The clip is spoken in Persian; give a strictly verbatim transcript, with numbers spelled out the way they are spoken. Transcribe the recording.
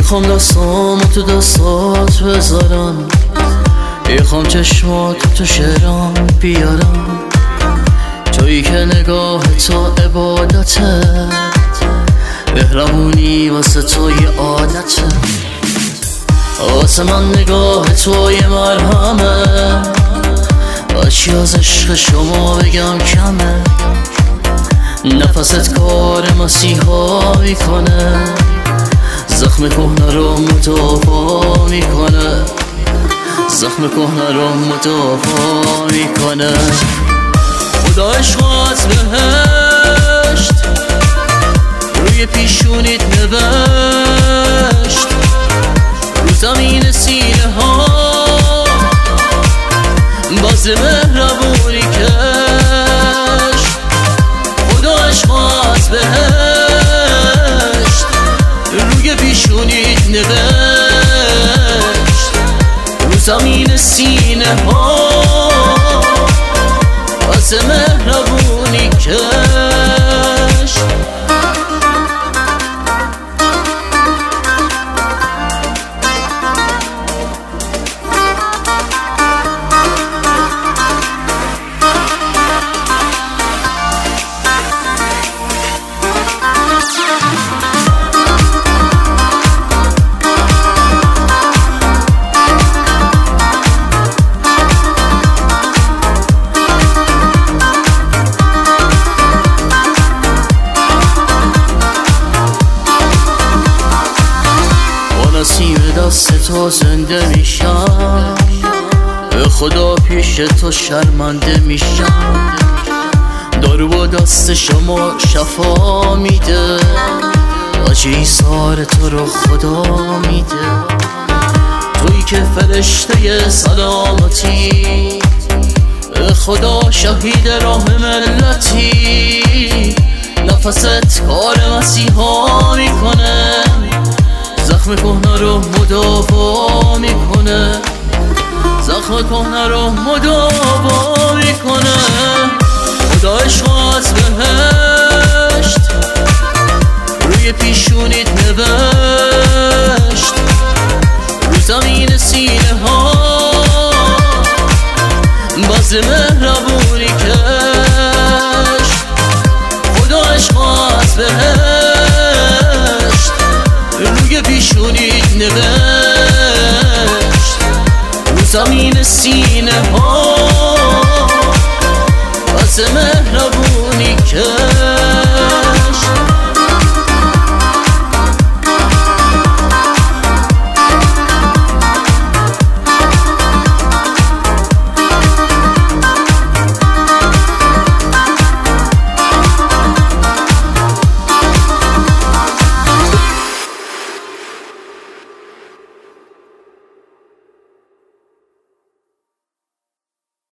میخوام دستامو تو دستات بذارم، میخوام چشمات تو شعرام بیارم، تویی که نگاه تو عبادته، مهربونی واسه تو یه عادته، واسه من نگاه تو یه مرهمه، بچی از عشق شما بگم کمه، نفست کار مسیحا میکنه، زخم کهنه رو مداوا میکنه، زخم کهنه رو مداوا میکنه. خدا عشق از بهشت روی پیشونیت نوشت، رو زمین سینه ها باز مهربونی کش. خدا عشق از بهشت روی پیشونیت نوشت، رو زمین سینه ها باز مهربونی کش. نسیم دست تو زنده میشم، به خدا پیش تو شرمنده میشم، دارو با دست شما شفا میده، آج ایثار تو رو خدا میده، تویی که فرشته سلامتی، به خدا شهید راه ملتی، نفست کار مسیحا میکنه، زخم کهنه رو مداوا میکنه، زخم کهنه رو مداوا میکنه. خدا عشق از بهشت روی پیشونیت نوشت، رو زمین سینه ها باز مهربونی کش. خدا عشق از بهشت روی پیشونیت نوشت، رو زمین سینه ها باز مهربونی که